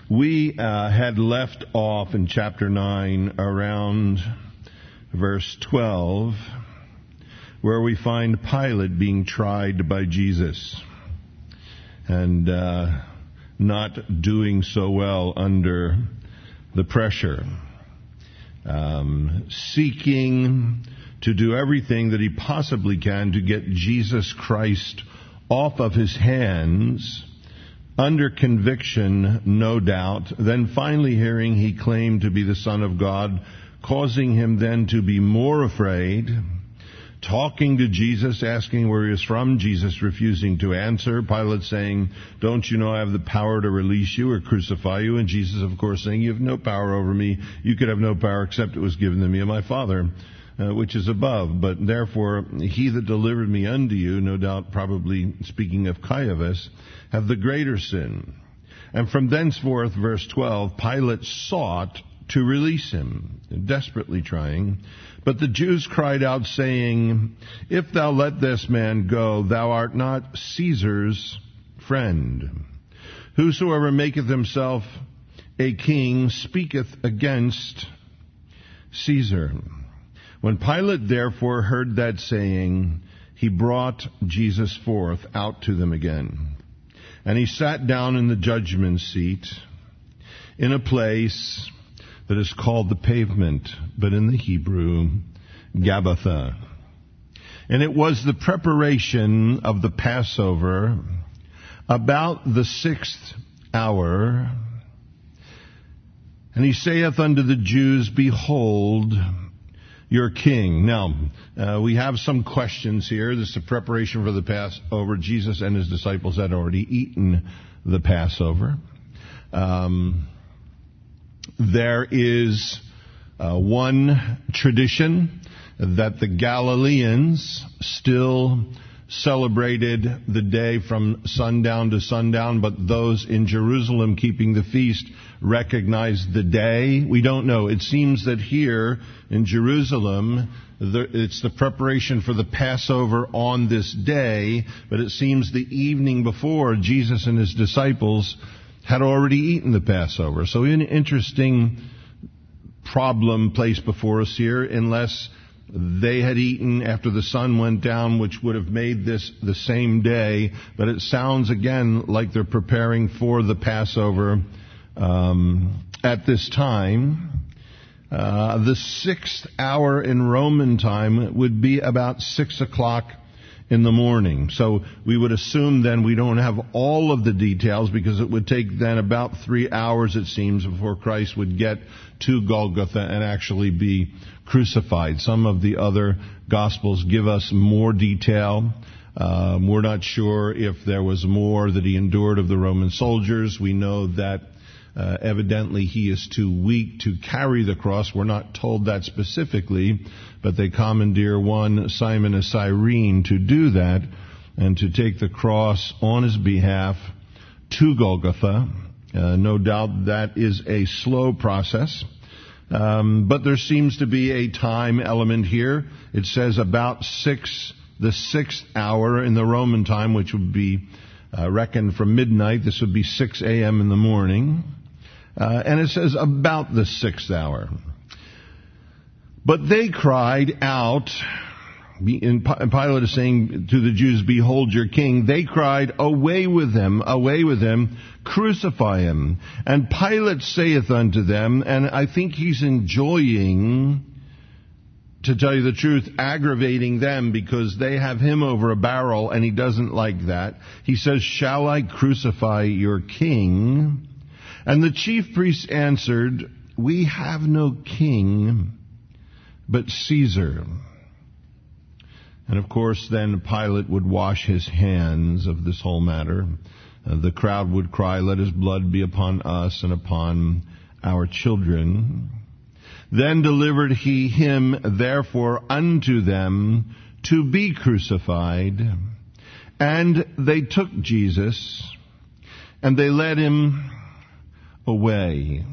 We had left off in chapter 9 around verse 12, where we find Pilate being tried by Jesus and not doing so well under the pressure, seeking to do everything that he possibly can to get Jesus Christ off of his hands, under conviction, no doubt, then finally hearing he claimed to be the Son of God, causing him then to be more afraid, talking to Jesus, asking where he was from, Jesus refusing to answer, Pilate saying, "Don't you know I have the power to release you or crucify you?" And Jesus, of course, saying, "You have no power over me. You could have no power except it was given to me of my Father, which is above. But therefore, he that delivered me unto you," no doubt probably speaking of Caiaphas, "have the greater sin." And from thenceforth, verse 12, Pilate sought to release him, desperately trying. But the Jews cried out, saying, "If thou let this man go, thou art not Caesar's friend. Whosoever maketh himself a king speaketh against Caesar." When Pilate therefore heard that saying, he brought Jesus forth out to them again. And he sat down in the judgment seat in a place that is called the Pavement, but in the Hebrew, Gabbatha. And it was the preparation of the Passover about the 6th hour. And he saith unto the Jews, "Behold, your king." Now, we have some questions here. This is a preparation for the Passover. Jesus and his disciples had already eaten the Passover. There is one tradition that the Galileans still celebrated the day from sundown to sundown, but those in Jerusalem keeping the feast recognized the day. We don't know. It seems that here in Jerusalem, it's the preparation for the Passover on this day, but it seems the evening before, Jesus and his disciples had already eaten the Passover. So an interesting problem placed before us here, unless they had eaten after the sun went down, which would have made this the same day. But it sounds again like they're preparing for the Passover at this time. The 6th hour in Roman time would be about 6 o'clock in the morning. So we would assume then we don't have all of the details, because it would take then about 3 hours, it seems, before Christ would get to Golgotha and actually be crucified. Some of the other Gospels give us more detail. We're not sure if there was more that he endured of the Roman soldiers. We know that evidently he is too weak to carry the cross. We're not told that specifically, but they commandeer one Simon of Cyrene to do that and to take the cross on his behalf to Golgotha. No doubt that is a slow process, but there seems to be a time element here. It says about the 6th hour in the Roman time, which would be reckoned from midnight. This would be 6 a.m. in the morning. And it says about the 6th hour. But they cried out, and Pilate is saying to the Jews, "Behold your king." They cried, away with him, crucify him." And Pilate saith unto them, and I think he's enjoying, to tell you the truth, aggravating them, because they have him over a barrel and he doesn't like that. He says, "Shall I crucify your king?" And the chief priests answered, "We have no king but Caesar." And of course then Pilate would wash his hands of this whole matter. The crowd would cry, "Let his blood be upon us and upon our children." Then delivered he him therefore unto them to be crucified. And they took Jesus, and they led him away.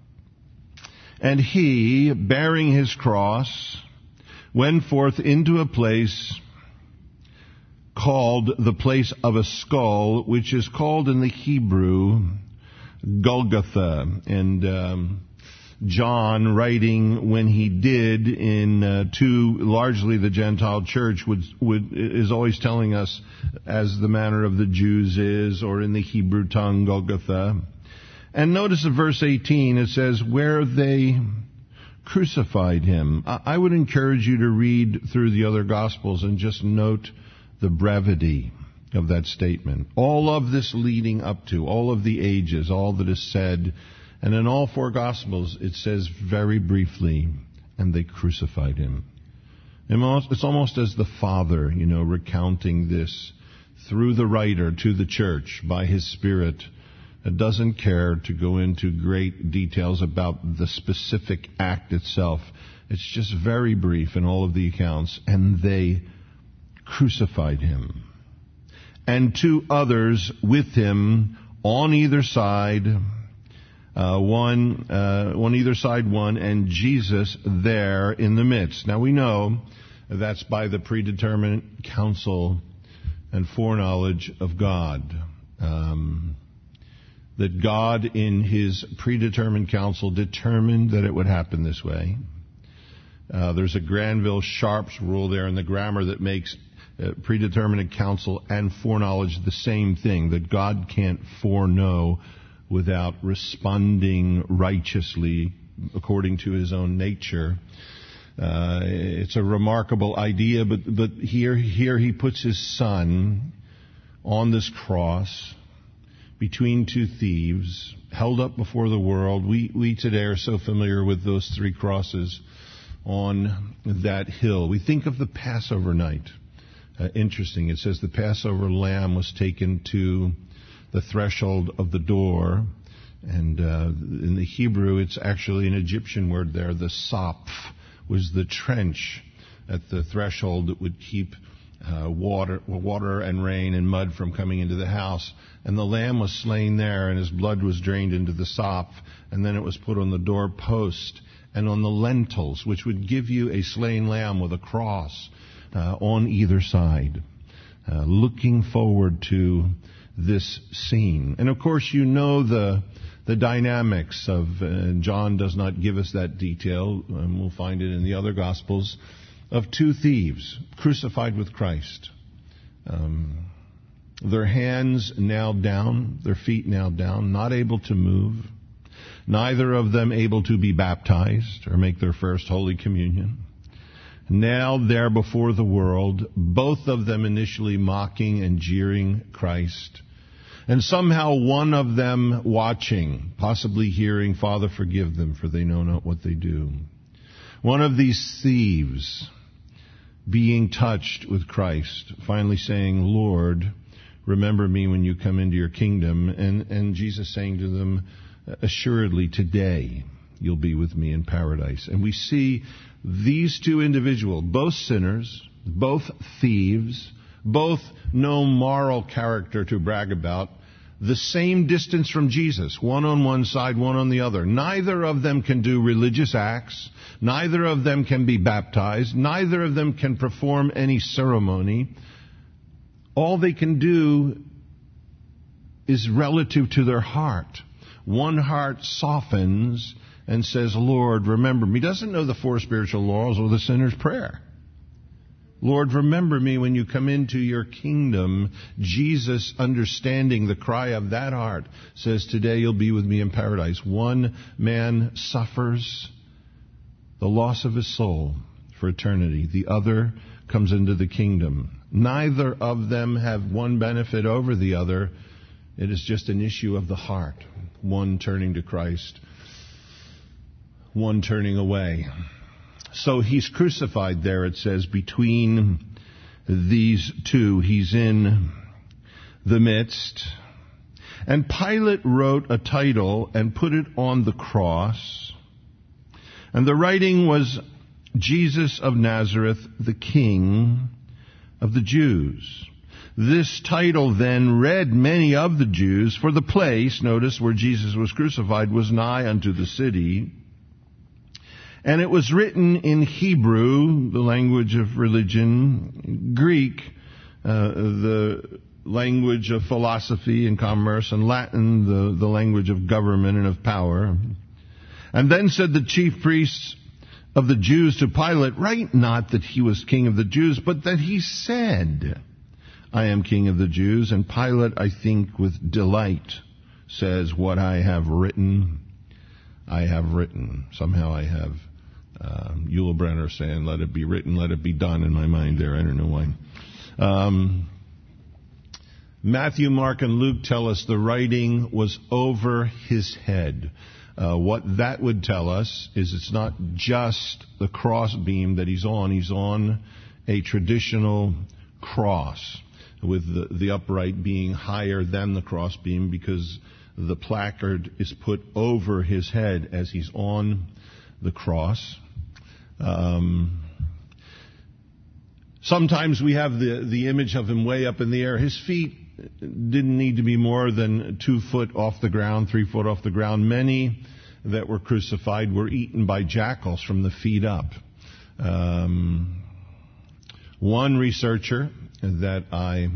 And he, bearing his cross, went forth into a place called the place of a skull, which is called in the Hebrew Golgotha. And John, writing when he did to largely the Gentile church, is always telling us, as the manner of the Jews is, or in the Hebrew tongue, Golgotha. And notice in verse 18 it says, where they crucified him. I would encourage you to read through the other Gospels and just note the brevity of that statement. All of this leading up to, all of the ages, all that is said. And in all four Gospels, it says very briefly, and they crucified him. It's almost as the Father, recounting this through the writer to the church by his Spirit. It doesn't care to go into great details about the specific act itself. It's just very brief in all of the accounts. And they crucified him. And two others with him on either side, one either side, and Jesus there in the midst. Now we know that's by the predetermined counsel and foreknowledge of God. That God in His predetermined counsel determined that it would happen this way. There's a Granville-Sharp's rule there in the grammar that makes predetermined counsel and foreknowledge the same thing, that God can't foreknow without responding righteously according to His own nature. It's a remarkable idea, but here He puts His Son on this cross between two thieves, held up before the world. We today are so familiar with those three crosses on that hill. We think of the Passover night. Interesting. It says the Passover lamb was taken to the threshold of the door. And in the Hebrew, it's actually an Egyptian word there. The saph was the trench at the threshold that would keep water and rain and mud from coming into the house. And the lamb was slain there, and his blood was drained into the saph, and then it was put on the doorpost and on the lintels, which would give you a slain lamb with a cross on either side, looking forward to this scene. And of course, the dynamics of, John does not give us that detail, and we'll find it in the other Gospels, of two thieves crucified with Christ. Their hands nailed down, their feet nailed down, not able to move, neither of them able to be baptized or make their first Holy Communion. Nailed there before the world, both of them initially mocking and jeering Christ. And somehow one of them watching, possibly hearing, Father, forgive them, for they know not what they do. One of these thieves being touched with Christ, finally saying, Lord, remember me when you come into your kingdom. And Jesus saying to them, assuredly today you'll be with me in paradise. And we see these two individuals, both sinners, both thieves, both no moral character to brag about, the same distance from Jesus, one on one side, one on the other. Neither of them can do religious acts. Neither of them can be baptized. Neither of them can perform any ceremony. All they can do is relative to their heart. One heart softens and says, Lord, remember me. Doesn't know the four spiritual laws or the sinner's prayer. Lord, remember me when you come into your kingdom. Jesus, understanding the cry of that heart, says, today you'll be with me in paradise. One man suffers the loss of his soul for eternity. The other comes into the kingdom. Neither of them have one benefit over the other. It is just an issue of the heart. One turning to Christ, one turning away. So he's crucified there, it says, between these two. He's in the midst. And Pilate wrote a title and put it on the cross. And the writing was, Jesus of Nazareth, the King of the Jews. This title then read many of the Jews, for the place, notice, where Jesus was crucified was nigh unto the city. And it was written in Hebrew, the language of religion, Greek, the language of philosophy and commerce, and Latin the language of government and of power. And then said the chief priests of the Jews to Pilate, write not that he was king of the Jews, but that he said, I am king of the Jews. And Pilate, I think with delight, says, what I have written, I have written. Somehow I have Yul Brynner saying, let it be written, let it be done in my mind there. I don't know why. Matthew, Mark, and Luke tell us the writing was over his head. What that would tell us is it's not just the cross beam that he's on a traditional cross, with the upright being higher than the cross beam, because the placard is put over his head as he's on the cross. Sometimes we have the image of him way up in the air. His feet didn't need to be more than 2 foot off the ground, 3 foot off the ground. Many that were crucified were eaten by jackals from the feet up. One researcher that I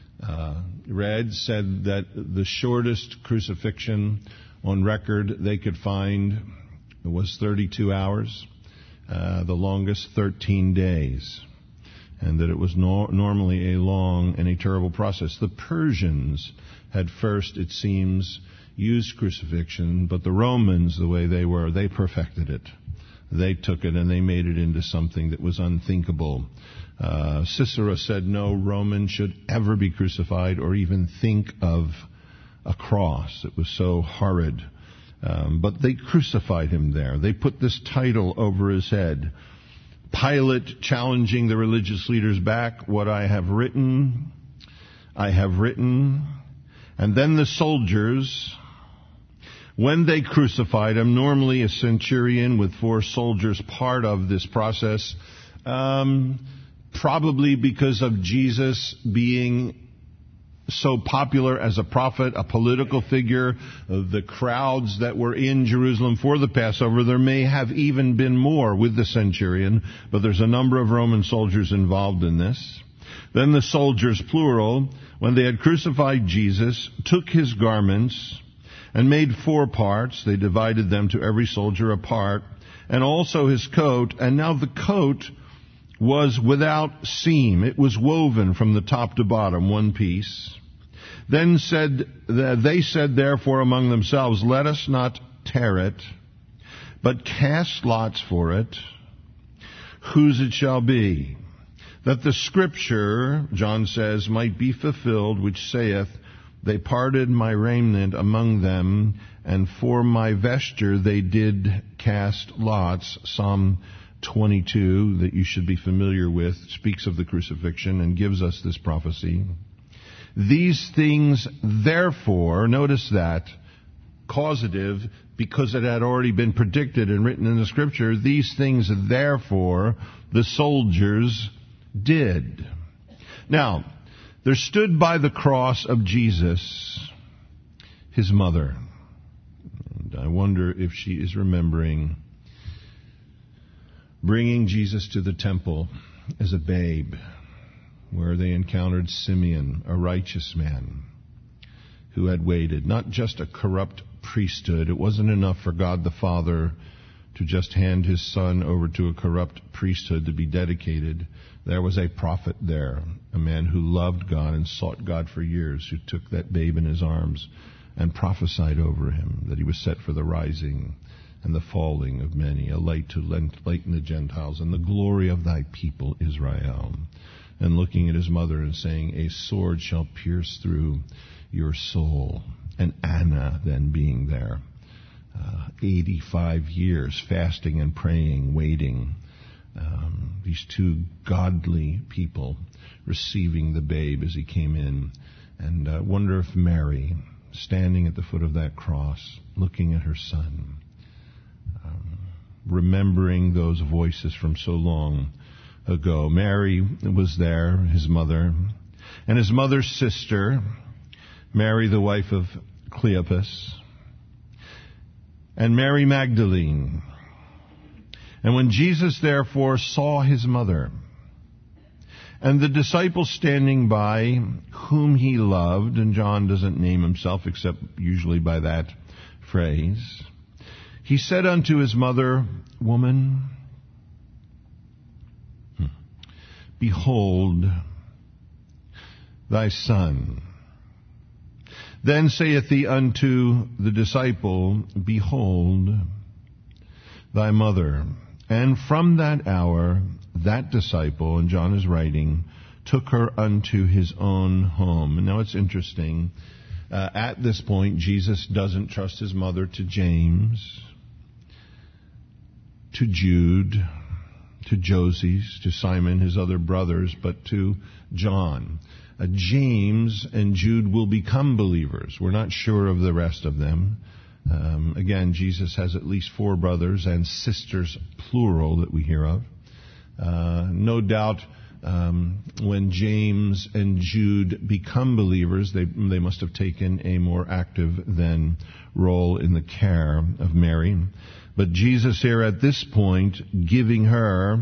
read said that the shortest crucifixion on record they could find was 32 hours, the longest 13 days, and that it was normally a long and a terrible process. The Persians had first, it seems, used crucifixion, but the Romans, the way they were, they perfected it. They took it and they made it into something that was unthinkable. Cicero said no Roman should ever be crucified or even think of a cross. It was so horrid. But they crucified him there. They put this title over his head. Pilate challenging the religious leaders back, what I have written, I have written. And then the soldiers, when they crucified him, normally a centurion with 4 soldiers part of this process, probably because of Jesus being so popular as a prophet, a political figure, the crowds that were in Jerusalem for the Passover, there may have even been more with the centurion, but there's a number of Roman soldiers involved in this. Then the soldiers, plural, when they had crucified Jesus, took his garments and made 4 parts. They divided them to every soldier a part, and also his coat. And now the coat was without seam. It was woven from the top to bottom, one piece. Then they said therefore among themselves, let us not tear it, but cast lots for it, whose it shall be, that the scripture, John says, might be fulfilled, which saith, they parted my raiment among them, and for my vesture they did cast lots. Psalm 22, that you should be familiar with, speaks of the crucifixion and gives us this prophecy. These things, therefore, notice that, causative, because it had already been predicted and written in the scripture, these things, therefore, the soldiers did. Now, there stood by the cross of Jesus his mother. And I wonder if she is remembering bringing Jesus to the temple as a babe, where they encountered Simeon, a righteous man who had waited. Not just a corrupt priesthood. It wasn't enough for God the Father to just hand his son over to a corrupt priesthood to be dedicated. There was a prophet there, a man who loved God and sought God for years, who took that babe in his arms and prophesied over him that he was set for the rising and the falling of many, a light to lighten the Gentiles, and the glory of thy people Israel. And looking at his mother and saying, a sword shall pierce through your soul. And Anna then being there, 85 years fasting and praying, waiting. These 2 godly people receiving the babe as he came in. And I wonder if Mary, standing at the foot of that cross, looking at her son, remembering those voices from so long ago. Mary was there, his mother, and his mother's sister, Mary, the wife of Cleopas, and Mary Magdalene. And when Jesus therefore saw his mother, And the disciples standing by, whom he loved, and John doesn't name himself except usually by that phrase, he said unto his mother, Woman, behold thy son. Then saith he unto the disciple, Behold thy mother. And from that hour, that disciple, and John is writing, took her unto his own home. And now it's interesting. At this point, Jesus doesn't trust his mother to James, to Jude, to Joses, to Simon, his other brothers, but to John. James and Jude will become believers. We're not sure of the rest of them. Again, Jesus has at least 4 brothers and sisters, plural, that we hear of. No doubt when James and Jude become believers, they must have taken a more active than role in the care of Mary. But Jesus here at this point giving her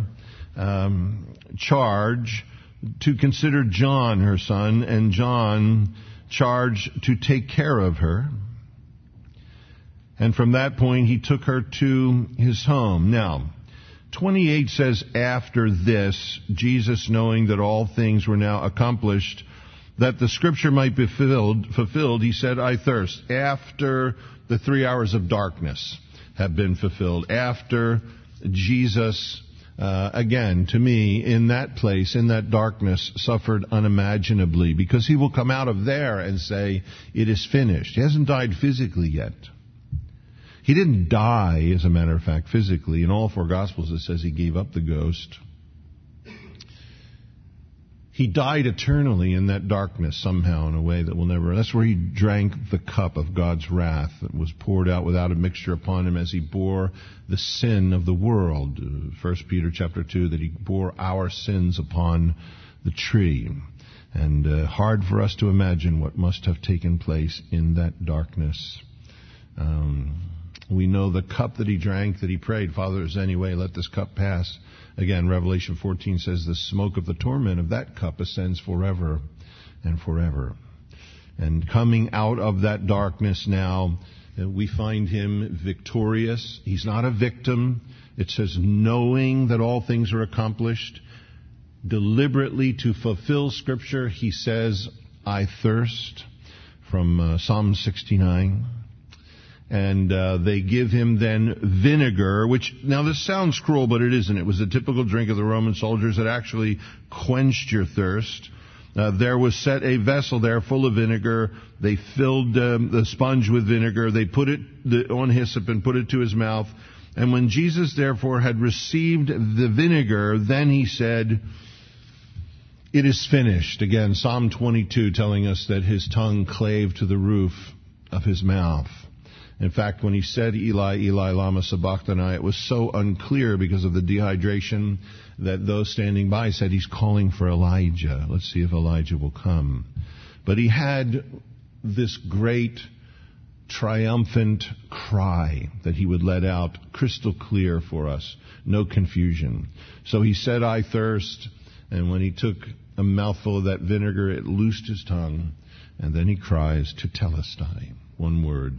charge to consider John her son, and John charged to take care of her. And from that point he took her to his home. Now, 28 says, after this, Jesus, knowing that all things were now accomplished, that the scripture might be fulfilled, he said, I thirst. After the 3 hours of darkness have been fulfilled, after Jesus, again, to me, in that place, in that darkness, suffered unimaginably, because he will come out of there and say, it is finished. He hasn't died physically yet. He didn't die, as a matter of fact, physically. In all 4 Gospels it says he gave up the ghost. He died eternally in that darkness somehow in a way that will never... That's where he drank the cup of God's wrath that was poured out without a mixture upon him as he bore the sin of the world. 1 Peter chapter 2, that he bore our sins upon the tree. And hard for us to imagine what must have taken place in that darkness. We know the cup that he drank, that he prayed, Father, is any way, let this cup pass. Again, Revelation 14 says the smoke of the torment of that cup ascends forever and forever. And coming out of that darkness now, we find him victorious. He's not a victim. It says, knowing that all things are accomplished, deliberately to fulfill Scripture, he says, I thirst, from Psalm 69. And they give him then vinegar, which, now this sounds cruel, but it isn't. It was a typical drink of the Roman soldiers that actually quenched your thirst. There was set a vessel there full of vinegar. They filled the sponge with vinegar. They put it on hyssop and put it to his mouth. And when Jesus therefore had received the vinegar, then he said, it is finished. Again, Psalm 22 telling us that his tongue clave to the roof of his mouth. In fact, when he said, Eli, Eli, lama sabachthani, it was so unclear because of the dehydration that those standing by said he's calling for Elijah. Let's see if Elijah will come. But he had this great triumphant cry that he would let out, crystal clear for us, no confusion. So he said, I thirst, and when he took a mouthful of that vinegar, it loosed his tongue, and then he cries, tetelestai, one word.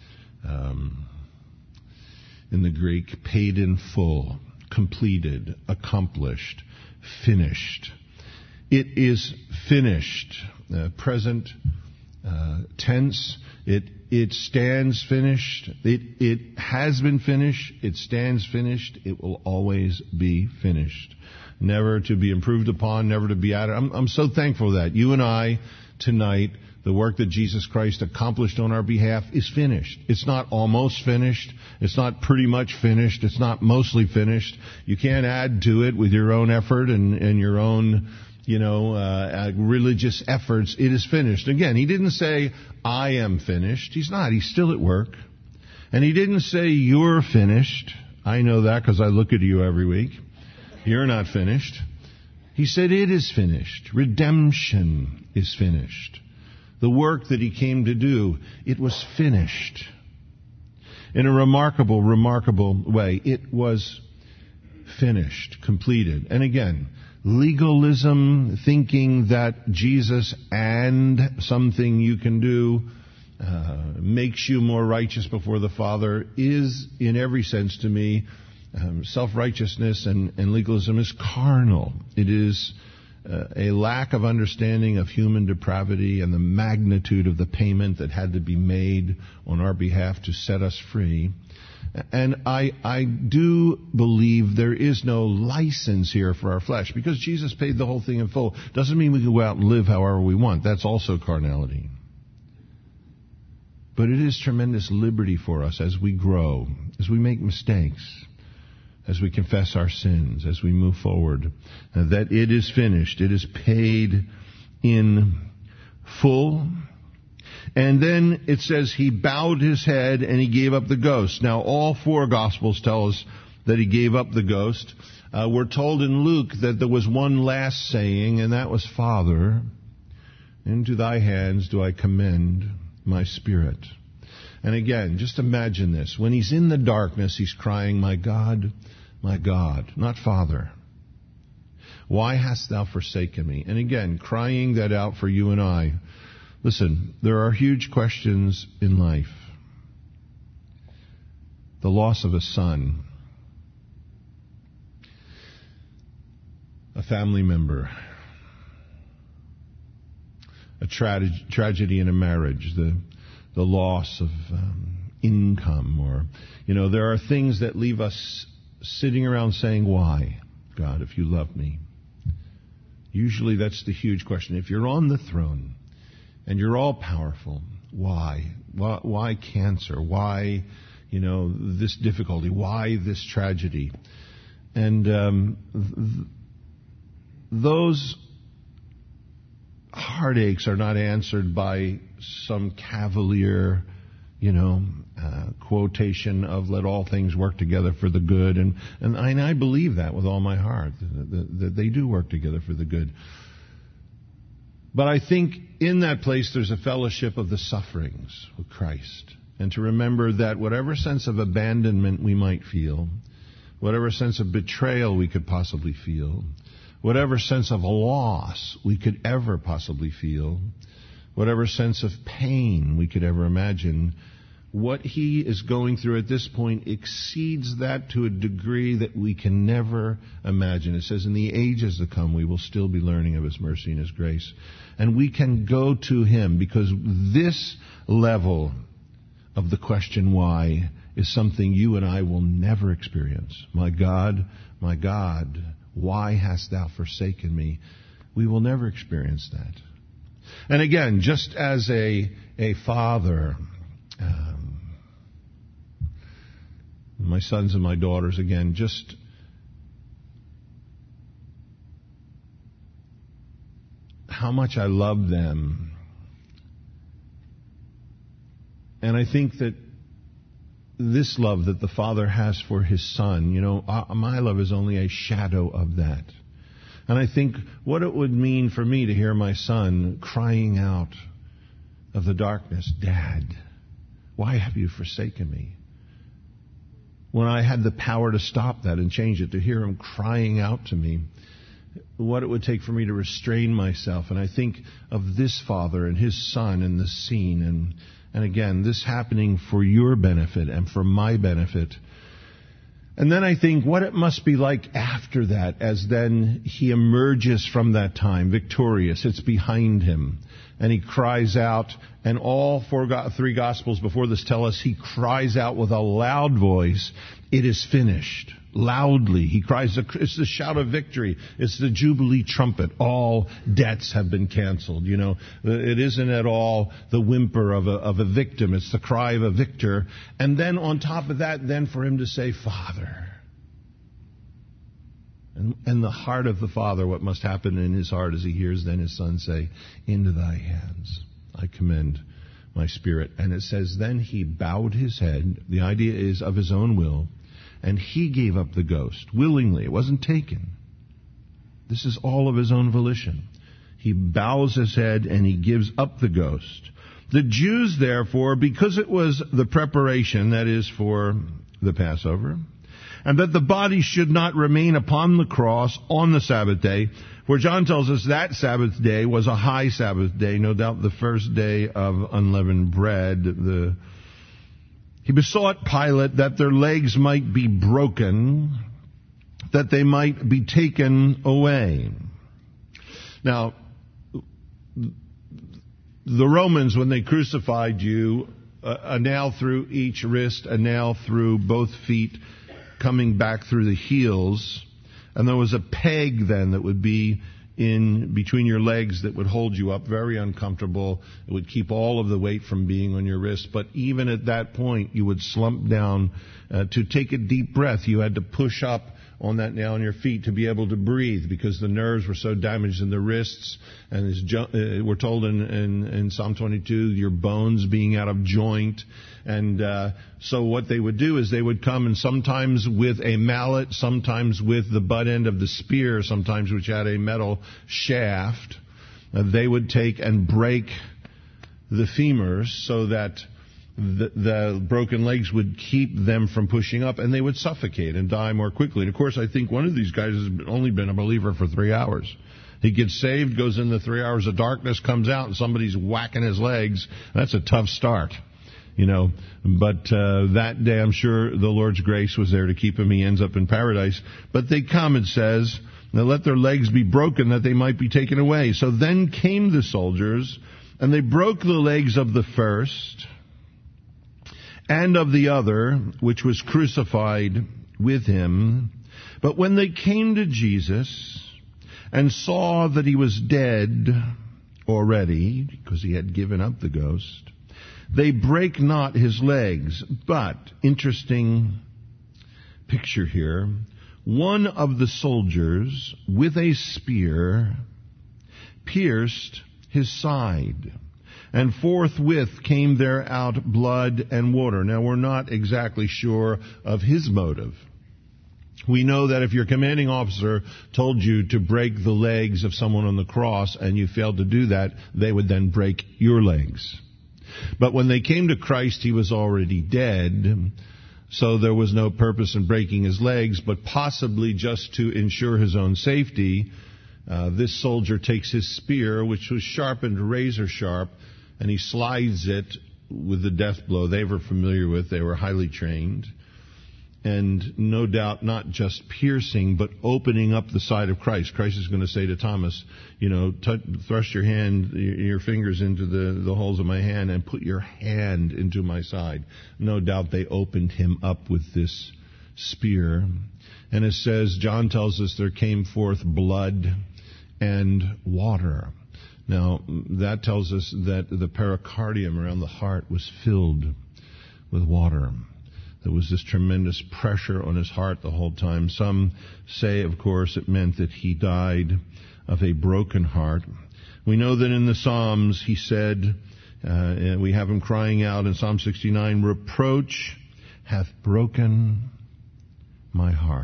In the Greek, paid in full, completed, accomplished, finished. It is finished. Present tense. It stands finished. It has been finished. It stands finished. It will always be finished. Never to be improved upon, never to be added. I'm so thankful that you and I tonight, the work that Jesus Christ accomplished on our behalf is finished. It's not almost finished. It's not pretty much finished. It's not mostly finished. You can't add to it with your own effort and your own, religious efforts. It is finished. Again, he didn't say, I am finished. He's not. He's still at work. And he didn't say, you're finished. I know that because I look at you every week. You're not finished. He said, it is finished. Redemption is finished. The work that he came to do, it was finished. In a remarkable way, it was finished, completed. And again, legalism, thinking that Jesus and something you can do makes you more righteous before the Father, is, in every sense to me, self-righteousness and legalism is carnal. It is a lack of understanding of human depravity and the magnitude of the payment that had to be made on our behalf to set us free. And I do believe there is no license here for our flesh, because Jesus paid the whole thing in full. Doesn't mean we can go out and live however we want. That's also carnality. But it is tremendous liberty for us as we grow, as we make mistakes, as we confess our sins, as we move forward, that it is finished. It is paid in full. And then it says he bowed his head and he gave up the ghost. Now, all four Gospels tell us that he gave up the ghost. We're told in Luke that there was one last saying, and that was, Father, into thy hands do I commend my spirit. And again, just imagine this. When he's in the darkness, he's crying, my God, not Father. Why hast thou forsaken me? And again, crying that out for you and I. Listen, there are huge questions in life. The loss of a son, a family member, a tragedy in a marriage, the loss of income, or, there are things that leave us sitting around saying, why, God, if you love me? Usually that's the huge question. If you're on the throne and you're all powerful, why? Why cancer? Why, this difficulty? Why this tragedy? And those heartaches are not answered by some cavalier, quotation of let all things work together for the good. And I believe that with all my heart, that they do work together for the good. But I think in that place there's a fellowship of the sufferings of Christ. And to remember that whatever sense of abandonment we might feel, whatever sense of betrayal we could possibly feel, whatever sense of loss we could ever possibly feel, whatever sense of pain we could ever imagine, what he is going through at this point exceeds that to a degree that we can never imagine. It says, in the ages to come, we will still be learning of his mercy and his grace. And we can go to him because this level of the question why is something you and I will never experience. My God, why hast thou forsaken me? We will never experience that. And again, just as a father, my sons and my daughters, again, just how much I love them. And I think that this love that the Father has for his Son, my love is only a shadow of that. And I think what it would mean for me to hear my son crying out of the darkness, Dad, why have you forsaken me? When I had the power to stop that and change it, to hear him crying out to me, what it would take for me to restrain myself. And I think of this Father and his Son in this scene, and again, this happening for your benefit and for my benefit. And then I think what it must be like after that, as then he emerges from that time victorious. It's behind him. And he cries out, and all three Gospels before this tell us he cries out with a loud voice, it is finished. Loudly. He cries, it's the shout of victory. It's the Jubilee trumpet. All debts have been canceled. It isn't at all the whimper of a victim. It's the cry of a victor. And then on top of that, then for him to say, Father. And the heart of the Father, what must happen in his heart as he hears then his Son say, into thy hands I commend my spirit. And it says, then he bowed his head. The idea is of his own will. And he gave up the ghost willingly. It wasn't taken. This is all of his own volition. He bows his head and he gives up the ghost. The Jews, therefore, because it was the preparation, that is for the Passover, and that the body should not remain upon the cross on the Sabbath day. For John tells us that Sabbath day was a high Sabbath day, no doubt the first day of unleavened bread. He besought Pilate that their legs might be broken, that they might be taken away. Now, the Romans, when they crucified you, a nail through each wrist, a nail through both feet, coming back through the heels. And there was a peg then that would be in between your legs that would hold you up, very uncomfortable. It would keep all of the weight from being on your wrist. But even at that point, you would slump down to take a deep breath. You had to push up on that nail on your feet to be able to breathe, because the nerves were so damaged in the wrists. And as we're told in Psalm 22, your bones being out of joint. And so what they would do is they would come, and sometimes with a mallet, sometimes with the butt end of the spear, sometimes which had a metal shaft, they would take and break the femurs so that the broken legs would keep them from pushing up, and they would suffocate and die more quickly. And of course, I think one of these guys has only been a believer for 3 hours. He gets saved, goes into 3 hours of darkness, comes out, and somebody's whacking his legs. That's a tough start, you know. But that day, I'm sure the Lord's grace was there to keep him. He ends up in paradise. But they come, it says, and let their legs be broken that they might be taken away. So then came the soldiers, and they broke the legs of the first and of the other, which was crucified with him. But when they came to Jesus and saw that he was dead already, because he had given up the ghost, they brake not his legs. But, interesting picture here, one of the soldiers with a spear pierced his side, and forthwith came there out blood and water. Now, we're not exactly sure of his motive. We know that if your commanding officer told you to break the legs of someone on the cross and you failed to do that, they would then break your legs. But when they came to Christ, he was already dead, so there was no purpose in breaking his legs, but possibly just to ensure his own safety, this soldier takes his spear, which was sharpened razor sharp, and he slides it with the death blow they were familiar with. They were highly trained. And no doubt not just piercing, but opening up the side of Christ. Christ is going to say to Thomas, thrust your fingers into the holes of my hand and put your hand into my side. No doubt they opened him up with this spear. And it says, John tells us there came forth blood and water. Now, that tells us that the pericardium around the heart was filled with water. There was this tremendous pressure on his heart the whole time. Some say, of course, it meant that he died of a broken heart. We know that in the Psalms he said, we have him crying out in Psalm 69, reproach hath broken my heart.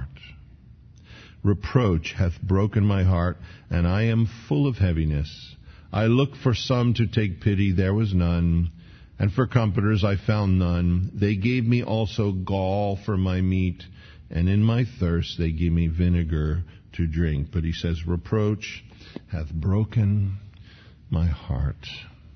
Reproach hath broken my heart, and I am full of heaviness. I looked for some to take pity, there was none. And for comforters I found none. They gave me also gall for my meat, and in my thirst they gave me vinegar to drink. But he says, reproach hath broken my heart.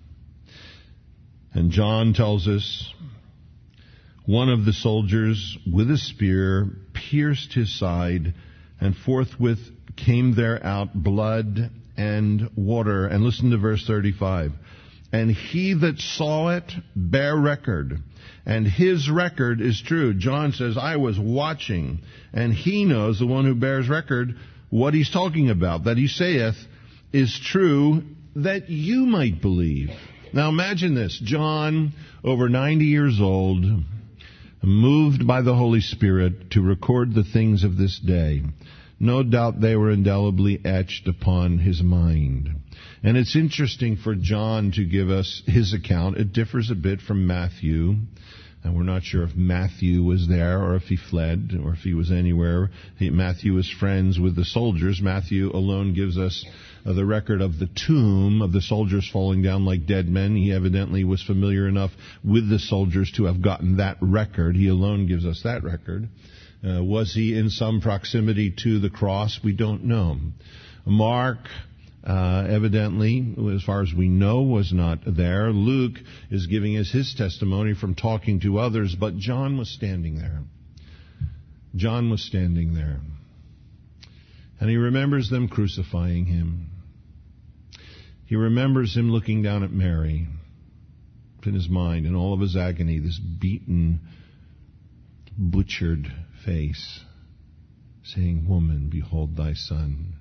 And John tells us, one of the soldiers with a spear pierced his side, and forthwith came there out blood and water. And listen to verse 35. And he that saw it bare record, and his record is true. John says, I was watching, and he knows, the one who bears record, what he's talking about. That he saith is true, that you might believe. Now imagine this. John, over 90 years old, moved by the Holy Spirit to record the things of this day. No doubt they were indelibly etched upon his mind. And it's interesting for John to give us his account. It differs a bit from Matthew. And we're not sure if Matthew was there or if he fled or if he was anywhere. Matthew was friends with the soldiers. Matthew alone gives us the record of the tomb of the soldiers falling down like dead men. He evidently was familiar enough with the soldiers to have gotten that record. He alone gives us that record. Was he in some proximity to the cross? We don't know. Mark, evidently, as far as we know, was not there. Luke is giving us his testimony from talking to others, but John was standing there. John was standing there. And he remembers them crucifying him. He remembers him looking down at Mary in his mind, in all of his agony, this beaten, butchered face, saying, "Woman, behold thy son.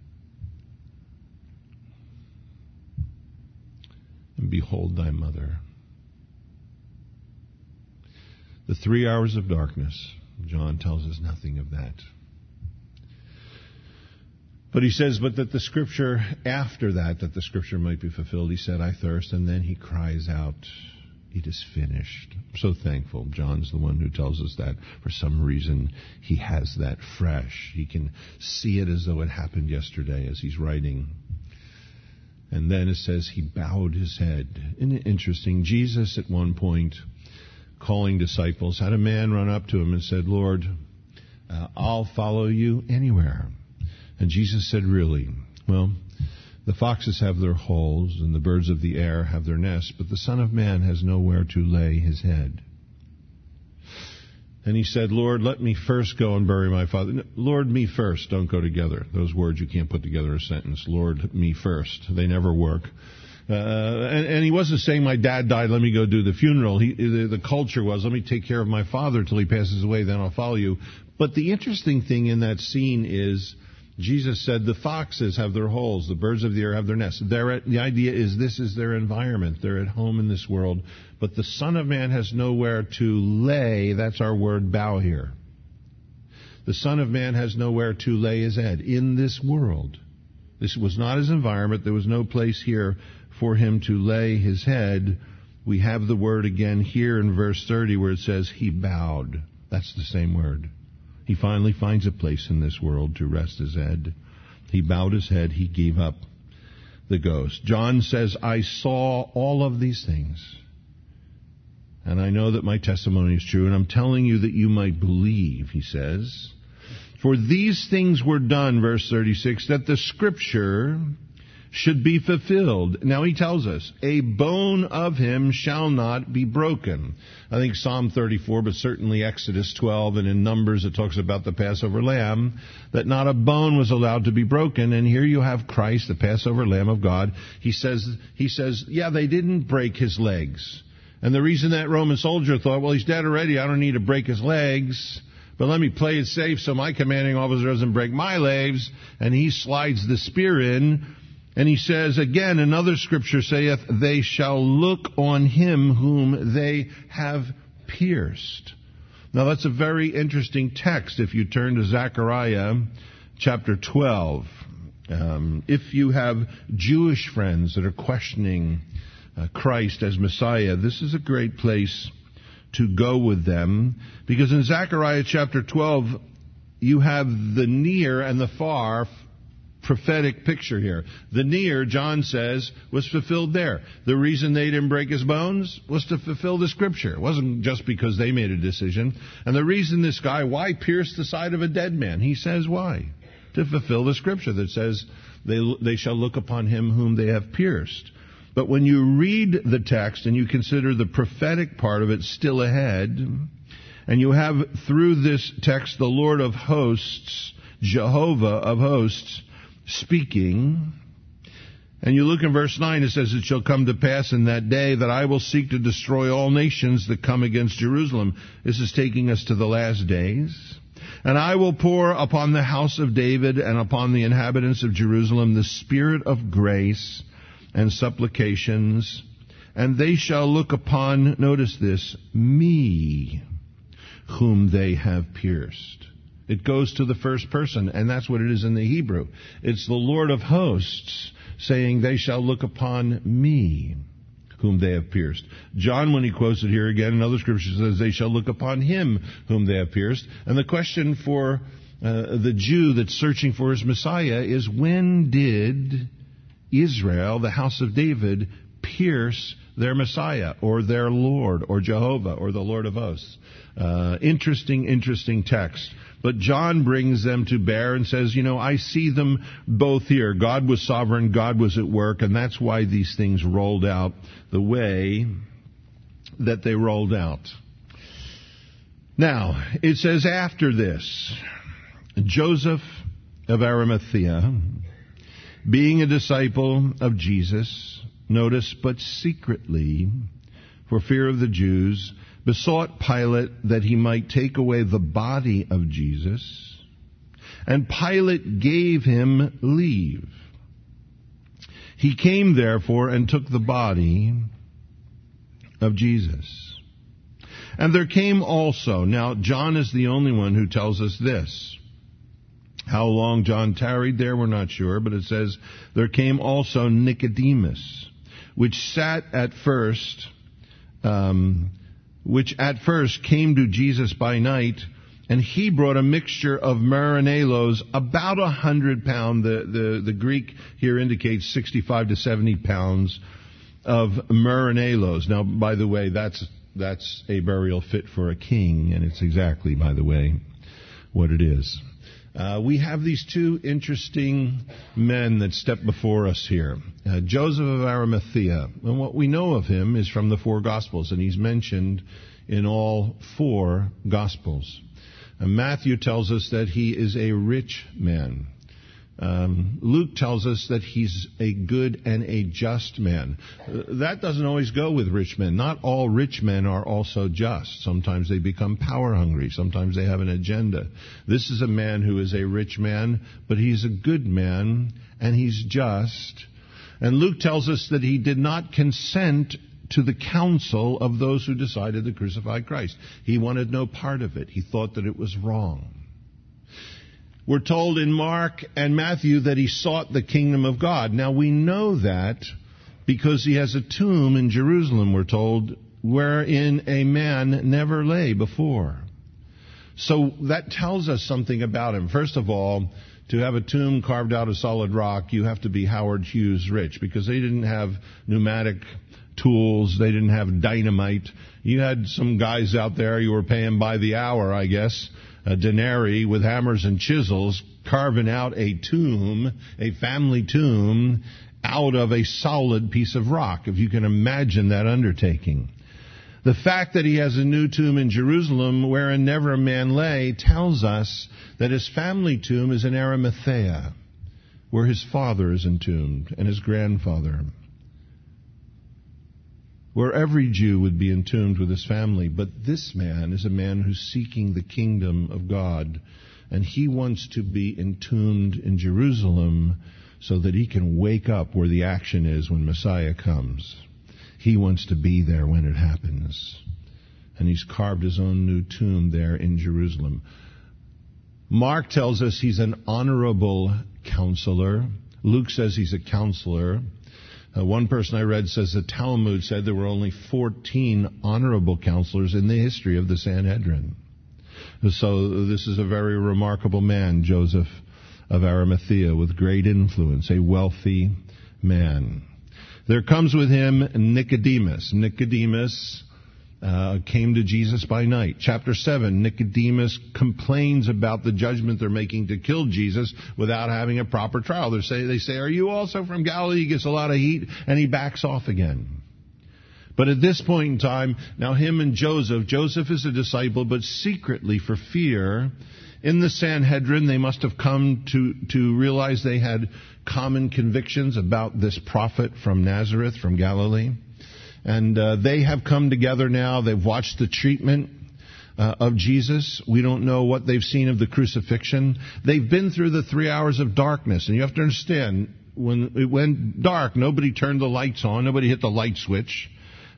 And behold thy mother." The 3 hours of darkness, John tells us nothing of that. But he says, but that the Scripture, after that the Scripture might be fulfilled, he said, "I thirst," and then he cries out, "It is finished." I'm so thankful. John's the one who tells us that. For some reason, he has that fresh. He can see it as though it happened yesterday as he's writing. And then it says he bowed his head. Isn't it interesting? Jesus, at one point, calling disciples, had a man run up to him and said, "Lord, I'll follow you anywhere." And Jesus said, "Really? Well, the foxes have their holes and the birds of the air have their nests, but the Son of Man has nowhere to lay his head." And he said, "Lord, let me first go and bury my father." No, Lord, me first don't go together. Those words you can't put together in a sentence. Lord, me first. They never work. And he wasn't saying, "My dad died, let me go do the funeral." The culture was, "Let me take care of my father till he passes away, then I'll follow you." But the interesting thing in that scene is, Jesus said, the foxes have their holes, the birds of the air have their nests. The idea is this is their environment. They're at home in this world. But the Son of Man has nowhere to lay. That's our word, bow here. The Son of Man has nowhere to lay his head in this world. This was not his environment. There was no place here for him to lay his head. We have the word again here in verse 30 where it says he bowed. That's the same word. He finally finds a place in this world to rest his head. He bowed his head. He gave up the ghost. John says, "I saw all of these things, and I know that my testimony is true, and I'm telling you that you might believe," he says. "For these things were done," verse 36, "that the Scripture should be fulfilled." Now he tells us, "A bone of him shall not be broken." I think Psalm 34, but certainly Exodus 12, and in Numbers it talks about the Passover lamb, that not a bone was allowed to be broken. And here you have Christ, the Passover Lamb of God. He says, yeah, they didn't break his legs. And the reason that Roman soldier thought, well, he's dead already, I don't need to break his legs, but let me play it safe so my commanding officer doesn't break my legs. And he slides the spear in. And he says, again, another scripture saith, "They shall look on him whom they have pierced." Now that's a very interesting text if you turn to Zechariah chapter 12. If you have Jewish friends that are questioning Christ as Messiah, this is a great place to go with them. Because in Zechariah chapter 12, you have the near and the far prophetic picture here. The near, John says, was fulfilled there. The reason they didn't break his bones was to fulfill the Scripture. It wasn't just because they made a decision. And the reason this guy, why pierce the side of a dead man? He says why? To fulfill the Scripture that says they shall look upon him whom they have pierced. But when you read the text and you consider the prophetic part of it still ahead, and you have through this text the Lord of hosts, Jehovah of hosts, speaking, and you look in verse 9, it says, "It shall come to pass in that day that I will seek to destroy all nations that come against Jerusalem." This is taking us to the last days. "And I will pour upon the house of David and upon the inhabitants of Jerusalem the spirit of grace and supplications, and they shall look upon," notice this, "me, whom they have pierced." It goes to the first person, and that's what it is in the Hebrew. It's the Lord of hosts saying, "They shall look upon me, whom they have pierced. John, when he quotes it here again in other scriptures, says, they shall look upon him whom they have pierced. And the question for the Jew that's searching for his Messiah is, when did Israel, the house of David, pierce their Messiah, or their Lord, or Jehovah, or the Lord of hosts? Interesting text. But John brings them to bear and says, I see them both here. God was sovereign, God was at work, and that's why these things rolled out the way that they rolled out. Now, it says after this, Joseph of Arimathea, being a disciple of Jesus, notice, but secretly, for fear of the Jews, besought Pilate that he might take away the body of Jesus, and Pilate gave him leave. He came, therefore, and took the body of Jesus. And there came also, now John is the only one who tells us this. How long John tarried there, we're not sure, but it says, there came also Nicodemus, which at first came to Jesus by night, and he brought a mixture of myrrh and aloes, about 100 pounds. The Greek here indicates 65 to 70 pounds of myrrh and aloes. Now, by the way, that's a burial fit for a king, and it's exactly, by the way, what it is. We have these two interesting men that step before us here. Joseph of Arimathea. And what we know of him is from the four Gospels, and he's mentioned in all four Gospels. Matthew tells us that he is a rich man. Luke tells us that he's a good and a just man. That doesn't always go with rich men. Not all rich men are also just. Sometimes they become power hungry. Sometimes they have an agenda. This is a man who is a rich man, but he's a good man, and he's just. And Luke tells us that he did not consent to the counsel of those who decided to crucify Christ. He wanted no part of it. He thought that it was wrong. We're told in Mark and Matthew that he sought the kingdom of God. Now, we know that because he has a tomb in Jerusalem, we're told, wherein a man never lay before. So that tells us something about him. First of all, to have a tomb carved out of solid rock, you have to be Howard Hughes rich, because they didn't have pneumatic tools. They didn't have dynamite. You had some guys out there you were paying by the hour, I guess, a denarii with hammers and chisels, carving out a tomb, a family tomb, out of a solid piece of rock, if you can imagine that undertaking. The fact that he has a new tomb in Jerusalem wherein never a man lay tells us that his family tomb is in Arimathea, where his father is entombed and his grandfather, where every Jew would be entombed with his family. But this man is a man who's seeking the kingdom of God, and he wants to be entombed in Jerusalem so that he can wake up where the action is when Messiah comes. He wants to be there when it happens. And he's carved his own new tomb there in Jerusalem. Mark tells us he's an honorable counselor. Luke says he's a counselor. One person I read says the Talmud said there were only 14 honorable counselors in the history of the Sanhedrin. So this is a very remarkable man, Joseph of Arimathea, with great influence, a wealthy man. There comes with him Nicodemus. Nicodemus came to Jesus by night. Chapter 7, Nicodemus complains about the judgment they're making to kill Jesus without having a proper trial. They say, are you also from Galilee? He gets a lot of heat, and he backs off again. But at this point in time, now him and Joseph is a disciple, but secretly for fear, in the Sanhedrin, they must have come to realize they had common convictions about this prophet from Nazareth, from Galilee. And they have come together now. They've watched the treatment of Jesus. We don't know what they've seen of the crucifixion. They've been through the 3 hours of darkness. And you have to understand, when it went dark, nobody turned the lights on. Nobody hit the light switch.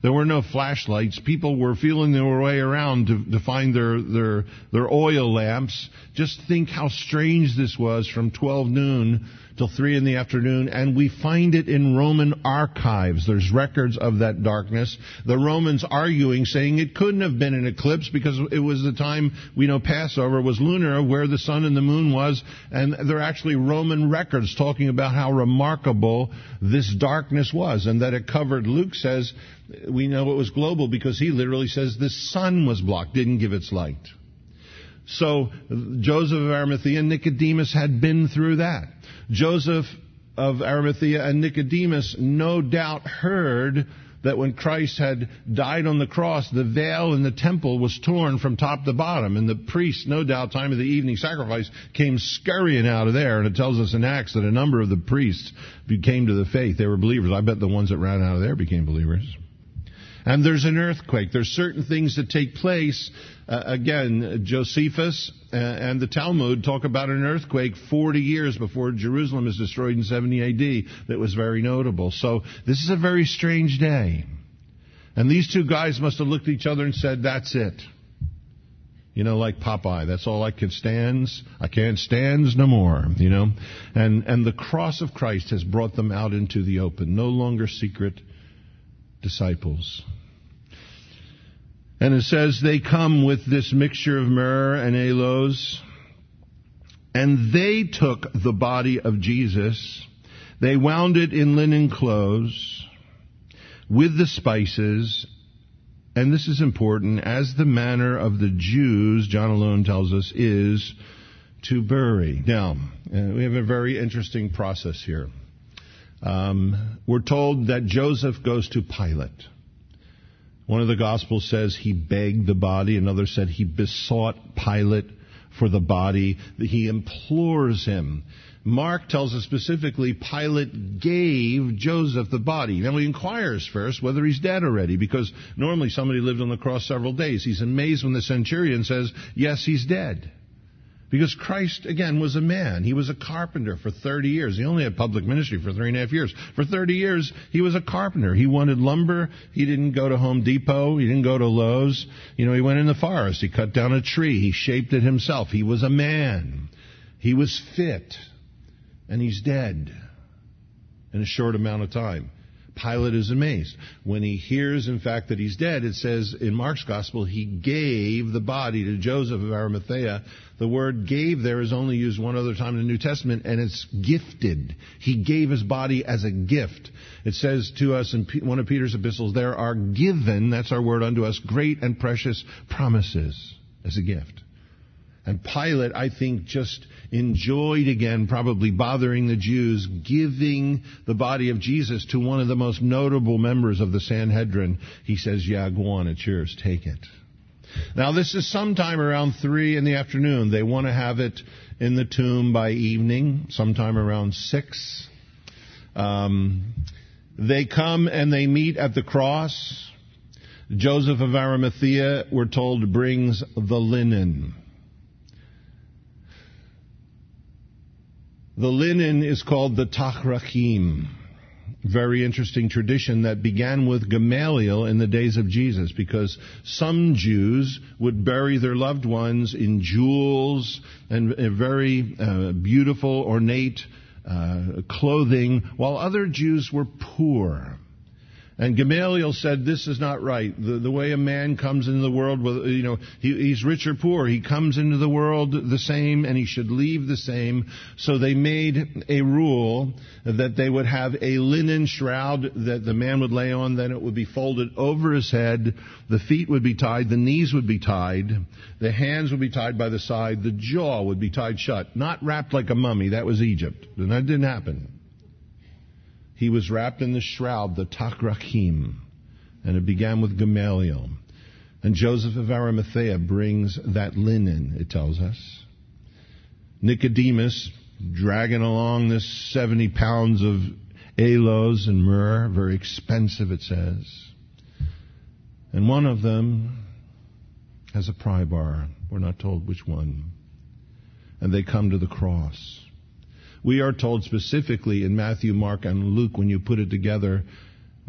There were no flashlights. People were feeling their way around to find their oil lamps. Just think how strange this was from 12 noon till 3 in the afternoon, and we find it in Roman archives. There's records of that darkness. The Romans arguing, saying it couldn't have been an eclipse because it was the time, we know Passover was lunar, where the sun and the moon was, and there are actually Roman records talking about how remarkable this darkness was, and that it covered, Luke says, we know it was global because he literally says the sun was blocked, didn't give its light. So Joseph of Arimathea and Nicodemus had been through that. Joseph of Arimathea and Nicodemus no doubt heard that when Christ had died on the cross, the veil in the temple was torn from top to bottom. And the priests, no doubt, time of the evening sacrifice, came scurrying out of there. And it tells us in Acts that a number of the priests came to the faith. They were believers. I bet the ones that ran out of there became believers. And there's an earthquake. There's certain things that take place. Again, Josephus and the Talmud talk about an earthquake 40 years before Jerusalem is destroyed in 70 A.D. that was very notable. So this is a very strange day. And these two guys must have looked at each other and said, that's it. You know, like Popeye, that's all I can stands. I can't stands no more, you know. And the cross of Christ has brought them out into the open. No longer secret disciples. And it says they come with this mixture of myrrh and aloes, and they took the body of Jesus, they wound it in linen clothes with the spices, and this is important, as the manner of the Jews, John alone tells us, is to bury. Now, we have a very interesting process here. We're told that Joseph goes to Pilate. One of the Gospels says he begged the body. Another said he besought Pilate for the body. He implores him. Mark tells us specifically Pilate gave Joseph the body. Now he inquires first whether he's dead already, because normally somebody lived on the cross several days. He's amazed when the centurion says, yes, he's dead. Because Christ, again, was a man. He was a carpenter for 30 years. He only had public ministry for 3.5 years. For 30 years, he was a carpenter. He wanted lumber. He didn't go to Home Depot. He didn't go to Lowe's. You know, he went in the forest. He cut down a tree. He shaped it himself. He was a man. He was fit. And he's dead in a short amount of time. Pilate is amazed. When he hears, in fact, that he's dead, it says in Mark's Gospel, he gave the body to Joseph of Arimathea. The word gave there is only used one other time in the New Testament, and it's gifted. He gave his body as a gift. It says to us in one of Peter's epistles, there are given, that's our word, unto us, great and precious promises as a gift. And Pilate, I think, just enjoyed again, probably bothering the Jews, giving the body of Jesus to one of the most notable members of the Sanhedrin. He says, yeah, go on, it's yours, take it. Now, this is sometime around 3 in the afternoon. They want to have it in the tomb by evening, sometime around 6. They come and they meet at the cross. Joseph of Arimathea, we're told, brings the linen. The linen is called the tachrachim. Very interesting tradition that began with Gamaliel in the days of Jesus, because some Jews would bury their loved ones in jewels and very beautiful, ornate clothing, while other Jews were poor. And Gamaliel said, this is not right. The way a man comes into the world, he's rich or poor. He comes into the world the same, and he should leave the same. So they made a rule that they would have a linen shroud that the man would lay on. Then it would be folded over his head. The feet would be tied. The knees would be tied. The hands would be tied by the side. The jaw would be tied shut. Not wrapped like a mummy. That was Egypt. And that didn't happen. He was wrapped in the shroud, the tachrachim, and it began with Gamaliel. And Joseph of Arimathea brings that linen, it tells us. Nicodemus, dragging along this 70 pounds of aloes and myrrh, very expensive, it says. And one of them has a pry bar. We're not told which one. And they come to the cross. We are told specifically in Matthew, Mark, and Luke, when you put it together,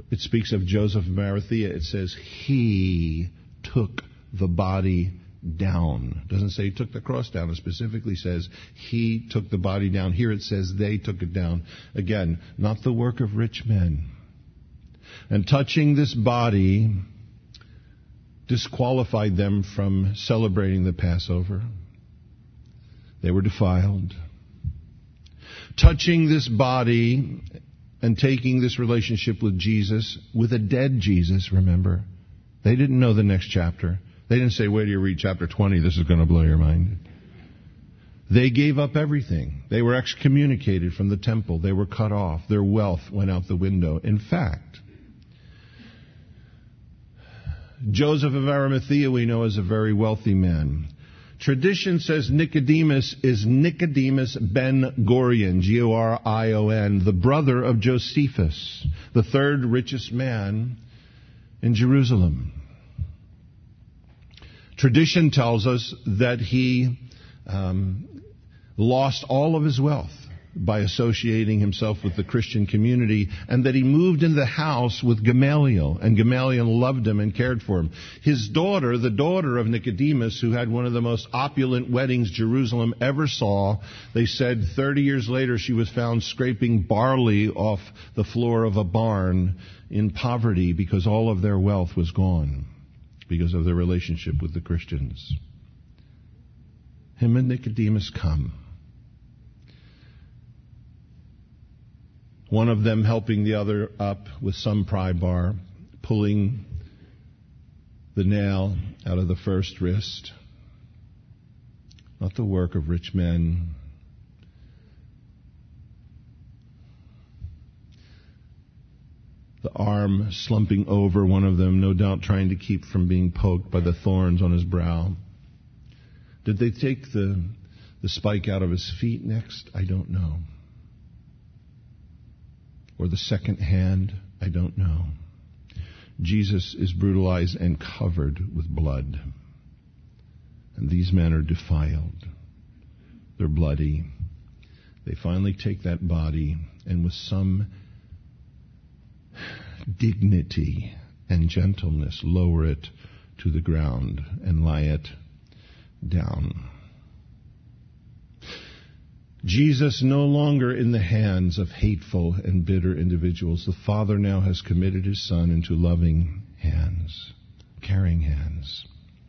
it speaks of Joseph of Arimathea. It says he took the body down. It doesn't say he took the cross down. It specifically says he took the body down. Here it says they took it down. Again, not the work of rich men. And touching this body disqualified them from celebrating the Passover. They were defiled. Touching this body and taking this relationship with Jesus, with a dead Jesus, remember. They didn't know the next chapter. They didn't say, wait till you read chapter 20, this is going to blow your mind. They gave up everything. They were excommunicated from the temple. They were cut off. Their wealth went out the window. In fact, Joseph of Arimathea we know as a very wealthy man. Tradition says Nicodemus is Nicodemus ben Gorion, Gorion, the brother of Josephus, the third richest man in Jerusalem. Tradition tells us that he lost all of his wealth by associating himself with the Christian community, and that he moved into the house with Gamaliel, and Gamaliel loved him and cared for him. His daughter, the daughter of Nicodemus, who had one of the most opulent weddings Jerusalem ever saw, they said 30 years later she was found scraping barley off the floor of a barn in poverty because all of their wealth was gone because of their relationship with the Christians. Him and Nicodemus come. One of them helping the other up with some pry bar, pulling the nail out of the first wrist. Not the work of rich men. The arm slumping over one of them, no doubt trying to keep from being poked by the thorns on his brow. Did they take the spike out of his feet next? I don't know. Or the second hand? I don't know. Jesus is brutalized and covered with blood. And these men are defiled. They're bloody. They finally take that body and with some dignity and gentleness lower it to the ground and lie it down. Jesus no longer in the hands of hateful and bitter individuals. The Father now has committed His Son into loving hands, caring hands.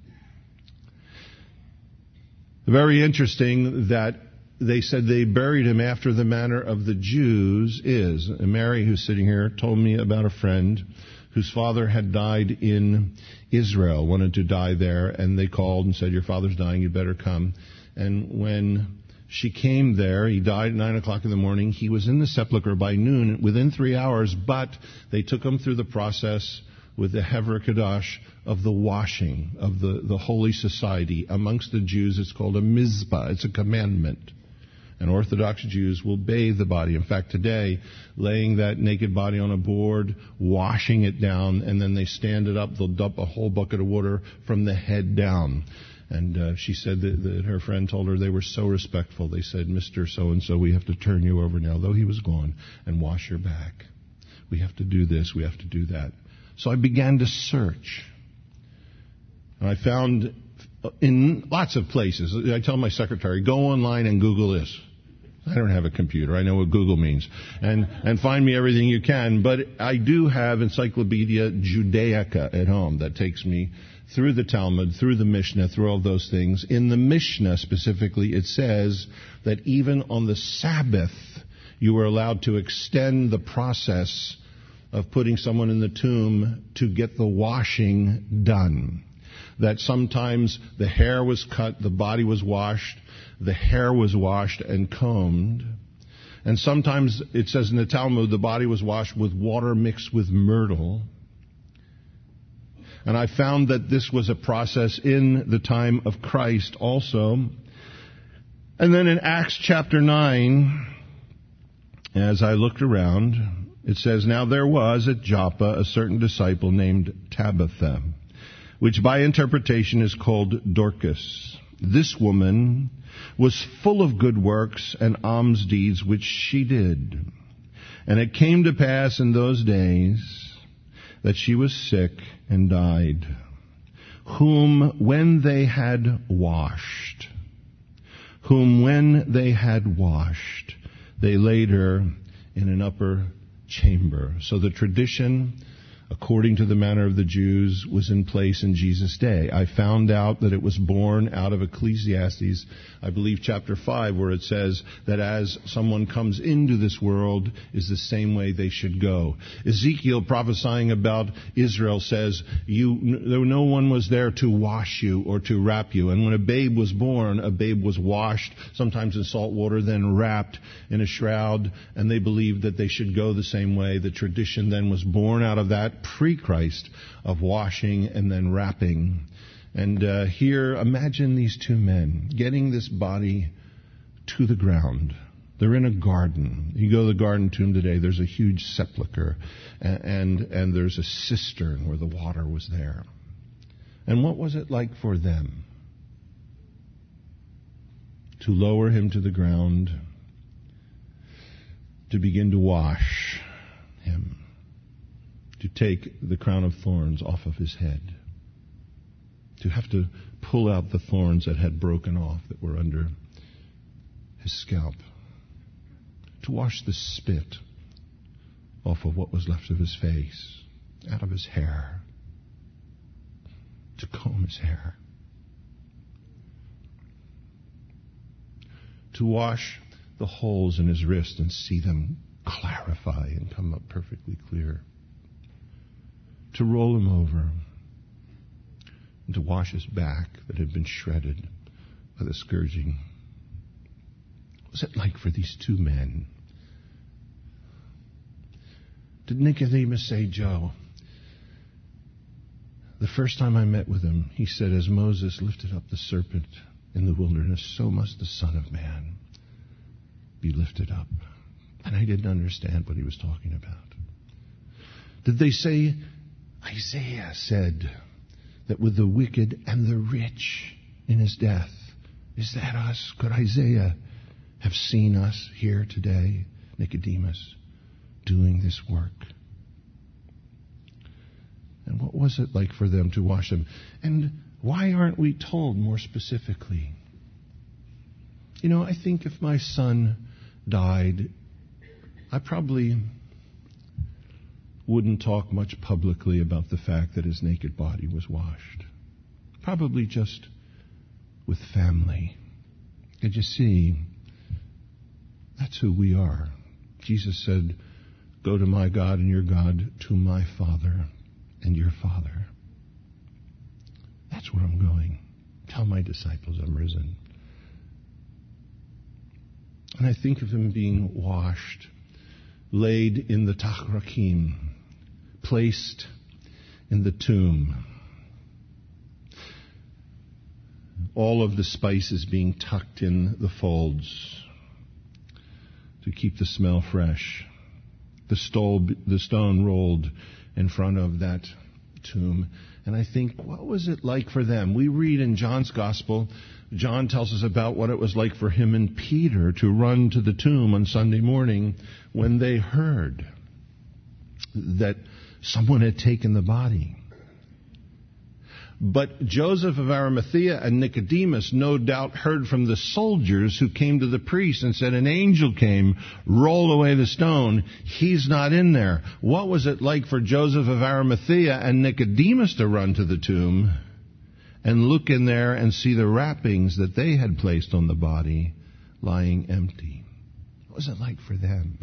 Very interesting that they said they buried him after the manner of the Jews is. Mary, who's sitting here, told me about a friend whose father had died in Israel, wanted to die there, and they called and said, your father's dying, you better come. And when she came there, he died at 9 o'clock in the morning. He was in the sepulcher by noon, within 3 hours, but they took him through the process with the Hever Kadosh of the washing of the holy society. Amongst the Jews, it's called a mizpah. It's a commandment. And Orthodox Jews will bathe the body. In fact, today, laying that naked body on a board, washing it down, and then they stand it up. They'll dump a whole bucket of water from the head down. And she said that her friend told her they were so respectful. They said, Mr. So-and-so, we have to turn you over now, though he was gone, and wash your back. We have to do this. We have to do that. So I began to search. And I found in lots of places. I tell my secretary, go online and Google this. I don't have a computer. I know what Google means. And find me everything you can. But I do have Encyclopedia Judaica at home that takes me through the Talmud, through the Mishnah, through all those things. In the Mishnah specifically, it says that even on the Sabbath, you were allowed to extend the process of putting someone in the tomb to get the washing done. That sometimes the hair was cut, the body was washed, the hair was washed and combed. And sometimes, it says in the Talmud, the body was washed with water mixed with myrtle. And I found that this was a process in the time of Christ also. And then in Acts chapter 9, as I looked around, it says, now there was at Joppa a certain disciple named Tabitha, which by interpretation is called Dorcas. This woman was full of good works and alms deeds which she did. And it came to pass in those days that she was sick and died, whom when they had washed, they laid her in an upper chamber. So the tradition, according to the manner of the Jews, was in place in Jesus' day. I found out that it was born out of Ecclesiastes, I believe chapter 5, where it says that as someone comes into this world is the same way they should go. Ezekiel, prophesying about Israel, says, no one was there to wash you or to wrap you. And when a babe was born, a babe was washed, sometimes in salt water, then wrapped in a shroud, and they believed that they should go the same way. The tradition then was born out of that pre-Christ of washing and then wrapping. And here, imagine these two men getting this body to the ground. They're in a garden. You go to the garden tomb today, there's a huge sepulcher, and there's a cistern where the water was there. And what was it like for them to lower him to the ground, to begin to wash him, to take the crown of thorns off of his head, to have to pull out the thorns that had broken off that were under his scalp, to wash the spit off of what was left of his face, out of his hair, to comb his hair, to wash the holes in his wrist and see them clarify and come up perfectly clear, to roll him over, and to wash his back that had been shredded by the scourging. What was it like for these two men? Did Nicodemus say, Joe, the first time I met with him, he said, as Moses lifted up the serpent in the wilderness, so must the Son of Man be lifted up. And I didn't understand what he was talking about. Did they say, Isaiah said that with the wicked and the rich in his death, is that us? Could Isaiah have seen us here today, Nicodemus, doing this work? And what was it like for them to wash him? And why aren't we told more specifically? You know, I think if my son died, I probably wouldn't talk much publicly about the fact that his naked body was washed. Probably just with family. And you see, that's who we are. Jesus said, go to my God and your God, to my Father and your Father. That's where I'm going. Tell my disciples I'm risen. And I think of him being washed, laid in the tachrakim, placed in the tomb. All of the spices being tucked in the folds to keep the smell fresh. The stone rolled in front of that tomb. And I think, what was it like for them? We read in John's Gospel, John tells us about what it was like for him and Peter to run to the tomb on Sunday morning when they heard that someone had taken the body. But Joseph of Arimathea and Nicodemus no doubt heard from the soldiers who came to the priest and said, an angel came, rolled away the stone. He's not in there. What was it like for Joseph of Arimathea and Nicodemus to run to the tomb and look in there and see the wrappings that they had placed on the body lying empty? What was it like for them?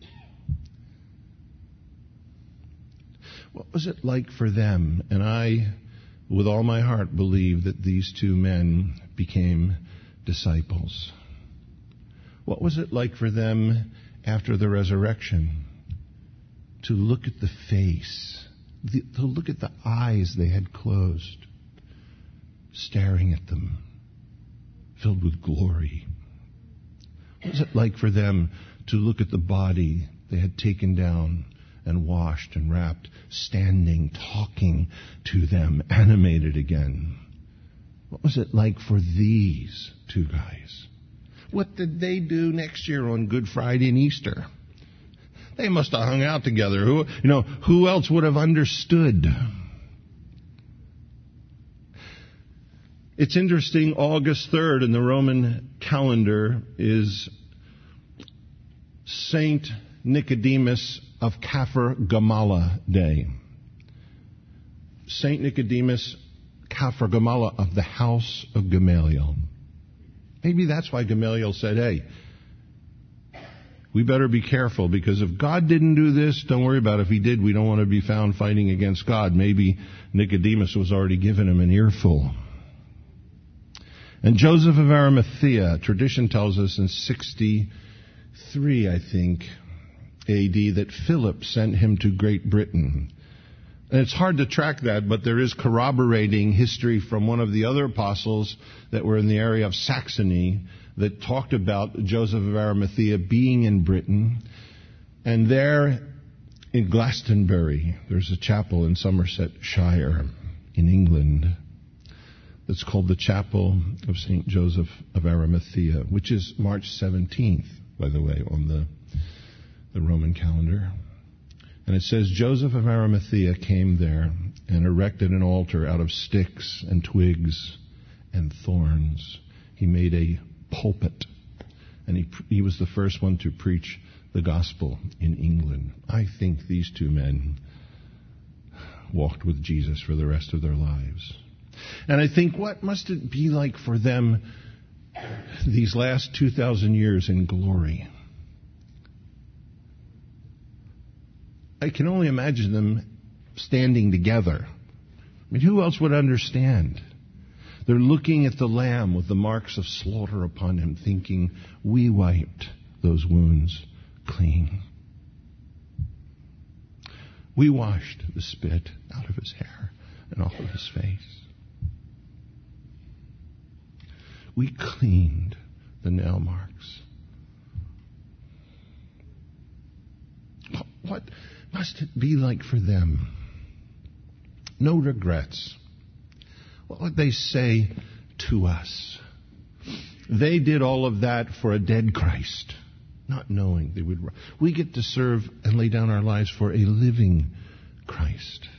What was it like for them? And I, with all my heart, believe that these two men became disciples. What was it like for them after the resurrection to look at the face, to look at the eyes they had closed, staring at them, filled with glory? What was it like for them to look at the body they had taken down and washed and wrapped, standing, talking to them, animated again? What was it like for these two guys? What did they do next year on Good Friday and Easter? They must have hung out together. Who else would have understood? It's interesting, August 3rd in the Roman calendar is Saint Nicodemus of Kafar Gamala Day. Saint Nicodemus Kafar Gamala of the house of Gamaliel. Maybe that's why Gamaliel said, hey, we better be careful, because if God didn't do this, don't worry about it. If he did, we don't want to be found fighting against God. Maybe Nicodemus was already giving him an earful. And Joseph of Arimathea, tradition tells us in 63, I think, AD, that Philip sent him to Great Britain. And it's hard to track that, but there is corroborating history from one of the other apostles that were in the area of Saxony that talked about Joseph of Arimathea being in Britain. And there in Glastonbury, there's a chapel in Somersetshire in England that's called the Chapel of St. Joseph of Arimathea, which is March 17th, by the way, on the Roman calendar. And it says, Joseph of Arimathea came there and erected an altar out of sticks and twigs and thorns. He made a pulpit, and he was the first one to preach the gospel in England. I think these two men walked with Jesus for the rest of their lives. And I think, what must it be like for them these last 2,000 years in glory? I can only imagine them standing together. I mean, who else would understand? They're looking at the Lamb with the marks of slaughter upon him, thinking, we wiped those wounds clean. We washed the spit out of his hair and off of his face. We cleaned the nail marks. What must it be like for them? No regrets. What would they say to us? They did all of that for a dead Christ, not knowing they would. We get to serve and lay down our lives for a living Christ.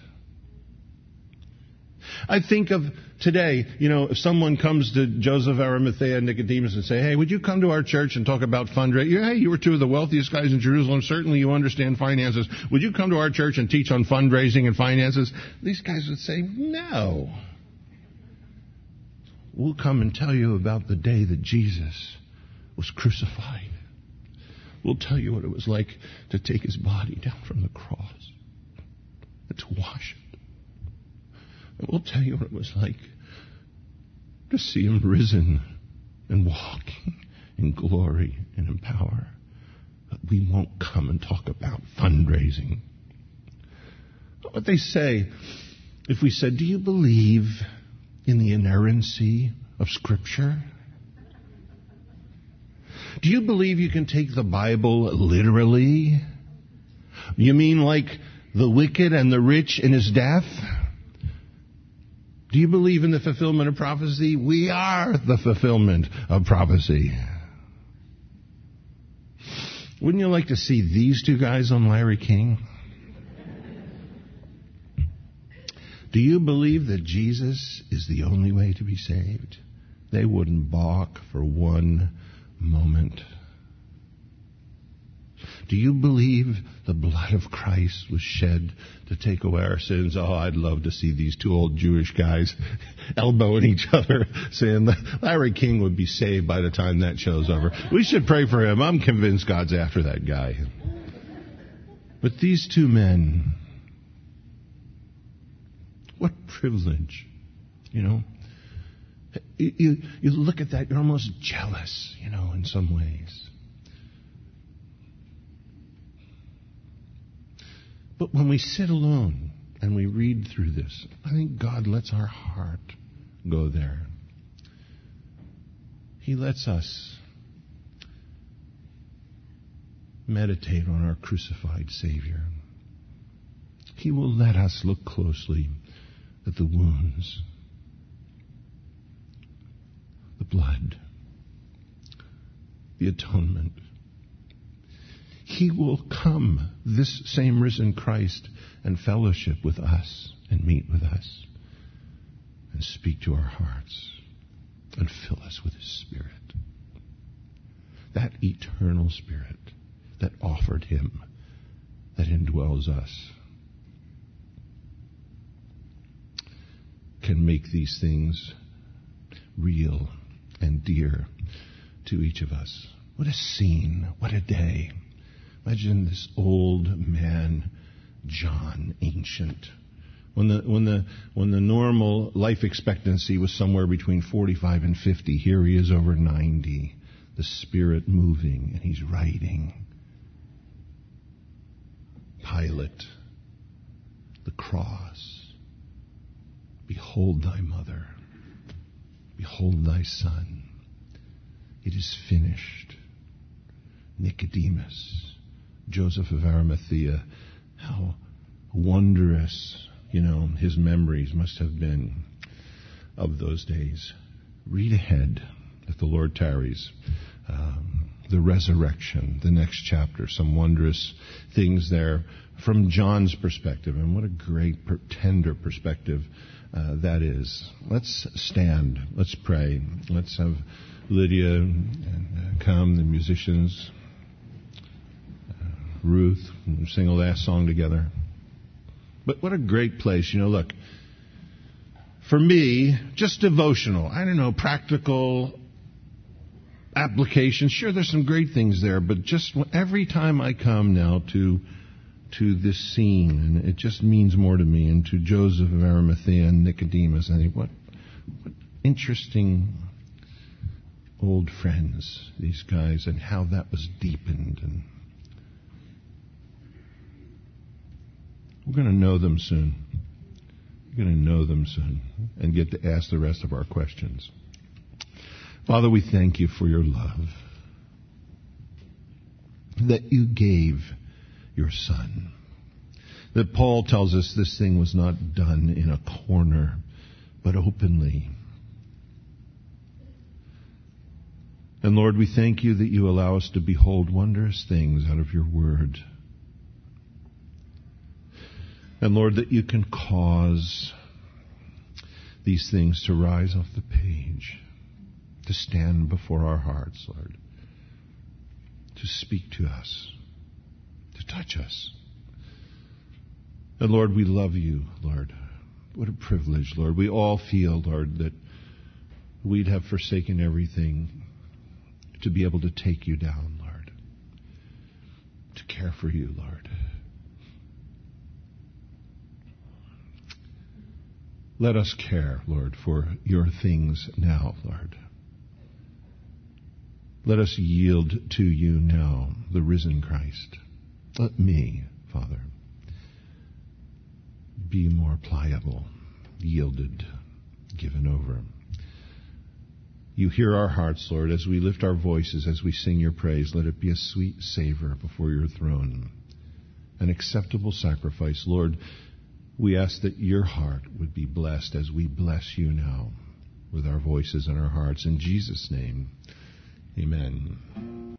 I think of today, if someone comes to Joseph, Arimathea, and Nicodemus and say, hey, would you come to our church and talk about fundraising? Hey, you were two of the wealthiest guys in Jerusalem. Certainly you understand finances. Would you come to our church and teach on fundraising and finances? These guys would say, no. We'll come and tell you about the day that Jesus was crucified. We'll tell you what it was like to take his body down from the cross and to wash it. And we'll tell you what it was like to see him risen and walking in glory and in power. But we won't come and talk about fundraising. What they say, if we said, do you believe in the inerrancy of Scripture? Do you believe you can take the Bible literally? You mean like the wicked and the rich in his death? Do you believe in the fulfillment of prophecy? We are the fulfillment of prophecy. Wouldn't you like to see these two guys on Larry King? Do you believe that Jesus is the only way to be saved? They wouldn't balk for one moment. Do you believe the blood of Christ was shed to take away our sins? Oh, I'd love to see these two old Jewish guys elbowing each other, saying that Larry King would be saved by the time that show's over. We should pray for him. I'm convinced God's after that guy. But these two men, what privilege, You look at that, you're almost jealous, in some ways. But when we sit alone and we read through this, I think God lets our heart go there. He lets us meditate on our crucified Savior. He will let us look closely at the wounds, the blood, the atonement. he will come, this same risen Christ, and fellowship with us and meet with us and speak to our hearts and fill us with his Spirit. That eternal Spirit that offered him, that indwells us, can make these things real and dear to each of us. What a scene, what a day. Imagine this old man, John, ancient. When the normal life expectancy was somewhere between 45 and 50, here he is over 90, the Spirit moving, and he's writing. Pilate, the cross. Behold thy mother. Behold thy son. It is finished. Nicodemus, Joseph of Arimathea, how wondrous, his memories must have been of those days. Read ahead, if the Lord tarries. The resurrection, the next chapter, some wondrous things there from John's perspective. And what a great, tender perspective that is. Let's stand. Let's pray. Let's have Lydia come, the musicians, Ruth, we'll sing a last song together. But what a great place. Look, for me, just devotional. I don't know, practical application. Sure, there's some great things there, but just every time I come now to this scene, and it just means more to me, and to Joseph of Arimathea and Nicodemus, I think, what interesting old friends, these guys, and how that was deepened. And we're going to know them soon. We're going to know them soon and get to ask the rest of our questions. Father, we thank you for your love, that you gave your Son. That Paul tells us this thing was not done in a corner, but openly. And Lord, we thank you that you allow us to behold wondrous things out of your word. And Lord, that you can cause these things to rise off the page, to stand before our hearts, Lord, to speak to us, to touch us. And Lord, we love you, Lord. What a privilege, Lord. We all feel, Lord, that we'd have forsaken everything to be able to take you down, Lord, to care for you, Lord. Let us care, Lord, for your things now, Lord. Let us yield to you now, the risen Christ. Let me, Father, be more pliable, yielded, given over. You hear our hearts, Lord, as we lift our voices, as we sing your praise. Let it be a sweet savor before your throne, an acceptable sacrifice. Lord, we ask that your heart would be blessed as we bless you now with our voices and our hearts. In Jesus' name, amen.